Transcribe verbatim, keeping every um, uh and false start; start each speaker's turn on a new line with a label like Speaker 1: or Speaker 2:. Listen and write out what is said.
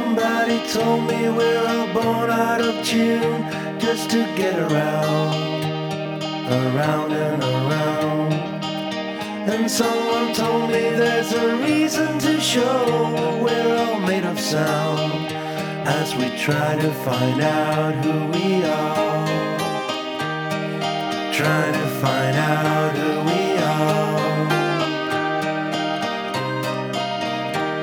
Speaker 1: Somebody told me we're all born out of tune just to get around, around and around. And someone told me there's a reason to show we're all made of sound as we try to find out who we are, trying to find out who we are.